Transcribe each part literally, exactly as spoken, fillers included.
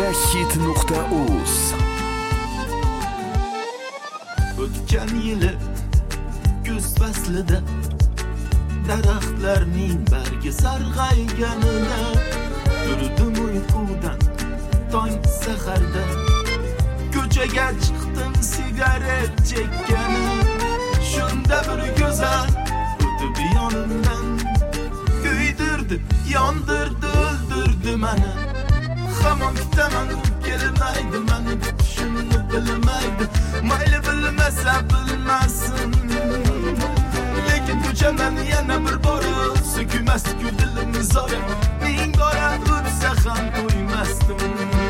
megahit nuqta uz. O'tgan yili kuz faslida daraxtlarning bargi sarg'ayganini turdim uyqudan tong saharda, ko'chaga chiqdim sigaret chekkani. Shunda bir go'zal o'tib yonimdan, kuydirdi, yondirdi, o'ldirdi meni. Hamon kutaman, kelmaydi meni, shuni bilmaydi. Mayli bilmasa bilmasin, lekin ko'chaman yana bir bora, sökülmas-ku dilim zora. Ming bora o'tsa ham to'ymasdim.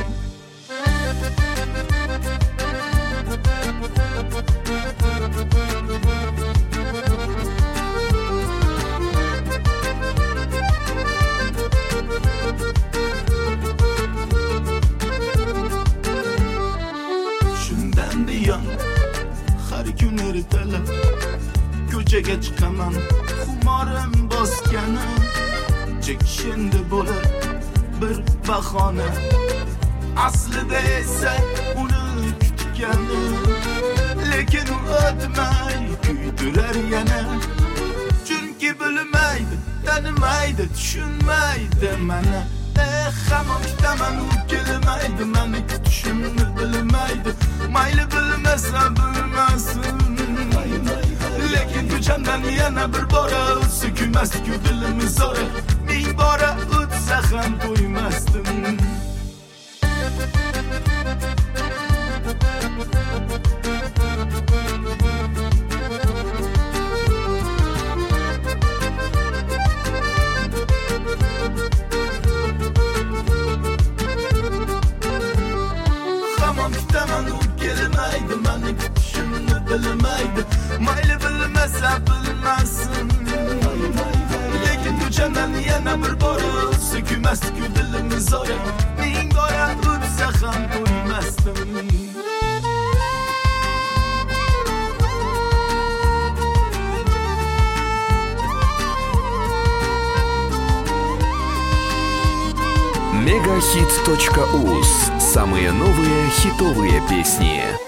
Shundan buyon har kun ertalab ko'chaga chiqaman, xumorim bosgani. Chekishindi bo'lar bir bahona, aslida esa uni kutgani. Lekin u o'tmay kuydirar yana, chunki bilmaydi, tanimaydi, tushunmaydi meni. Eh, hamon kutaman, u kelmaydi, meni kutishimni bilmaydi. Mayli bilmasa bilmasin, lekin ko'chamdan yana bir bora, sökülmas-ku dilim zora. Ming bora o'tsa ham to'ymasdim. Hamon kutaman, u kelmaydi, meni kutishimni bilmaydi. Mayli bilmasa bilmasin, lekin ko'chamdan yana bir bora, sökülmas-ku dilim zora. Ming bora o'tsa ham to'ymasdim. megahit точка уз. Самые новые хитовые песни.